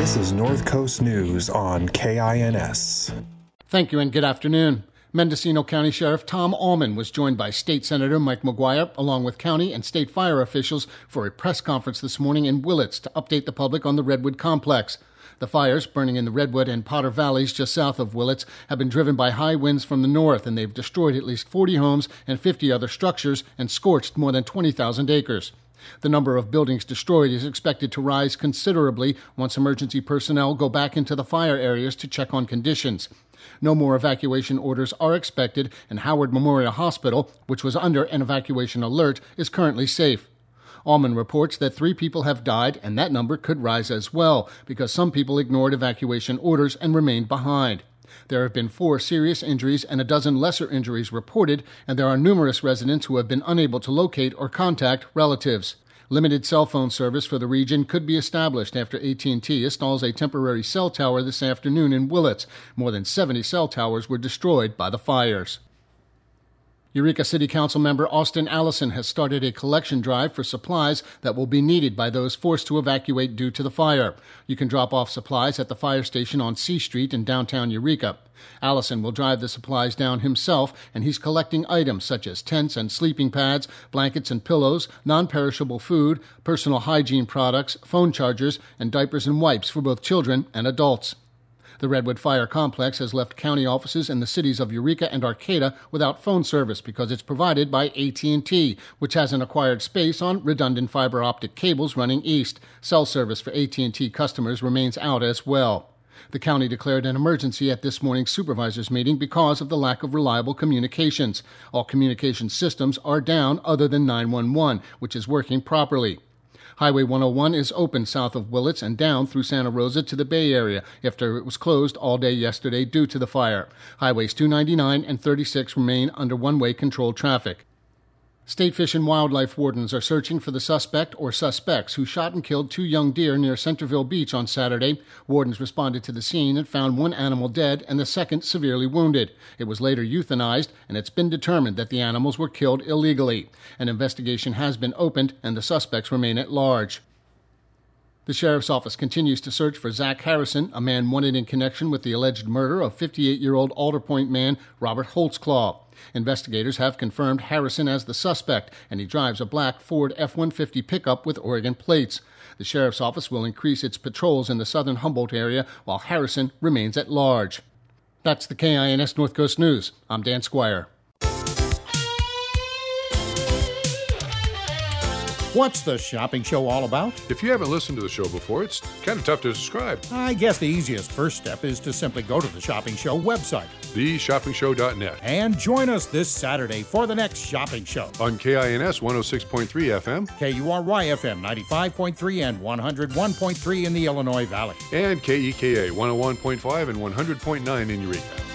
This is North Coast News on KINS. Thank you and good afternoon. Mendocino County Sheriff Tom Allman was joined by State Senator Mike McGuire, along with county and state fire officials, for a press conference this morning in Willits to update the public on the Redwood Complex. The fires, burning in the Redwood and Potter Valleys just south of Willits, have been driven by high winds from the north, and they've destroyed at least 40 homes and 50 other structures and scorched more than 20,000 acres. The number of buildings destroyed is expected to rise considerably once emergency personnel go back into the fire areas to check on conditions. No more evacuation orders are expected, and Howard Memorial Hospital, which was under an evacuation alert, is currently safe. Allman reports that 3 people have died, and that number could rise as well, because some people ignored evacuation orders and remained behind. There have been 4 serious injuries and a dozen lesser injuries reported, and there are numerous residents who have been unable to locate or contact relatives. Limited cell phone service for the region could be established after AT&T installs a temporary cell tower this afternoon in Willits. More than 70 cell towers were destroyed by the fires. Eureka City Council member Austin Allison has started a collection drive for supplies that will be needed by those forced to evacuate due to the fire. You can drop off supplies at the fire station on C Street in downtown Eureka. Allison will drive the supplies down himself, and he's collecting items such as tents and sleeping pads, blankets and pillows, non-perishable food, personal hygiene products, phone chargers, and diapers and wipes for both children and adults. The Redwood Fire Complex has left county offices in the cities of Eureka and Arcata without phone service because it's provided by AT&T, which has an acquired space on redundant fiber optic cables running east. Cell service for AT&T customers remains out as well. The county declared an emergency at this morning's supervisors meeting because of the lack of reliable communications. All communication systems are down other than 911, which is working properly. Highway 101 is open south of Willits and down through Santa Rosa to the Bay Area after it was closed all day yesterday due to the fire. Highways 299 and 36 remain under one-way controlled traffic. State Fish and Wildlife wardens are searching for the suspect or suspects who shot and killed 2 young deer near Centerville Beach on Saturday. Wardens responded to the scene and found 1 animal dead and the second severely wounded. It was later euthanized, and it's been determined that the animals were killed illegally. An investigation has been opened, and the suspects remain at large. The sheriff's office continues to search for Zach Harrison, a man wanted in connection with the alleged murder of 58-year-old Alder Point man Robert Holtzclaw. Investigators have confirmed Harrison as the suspect, and he drives a black Ford F-150 pickup with Oregon plates. The sheriff's office will increase its patrols in the southern Humboldt area while Harrison remains at large. That's the KINS North Coast News. I'm Dan Squire. What's the shopping show all about? If you haven't listened to the show before, it's kind of tough to describe. I guess the easiest first step is to simply go to the Shopping Show website, theshoppingshow.net, and join us this Saturday for the next shopping show. On KINS 106.3 FM, KURY FM 95.3 and 101.3 in the Illinois Valley, and KEKA 101.5 and 100.9 in Eureka.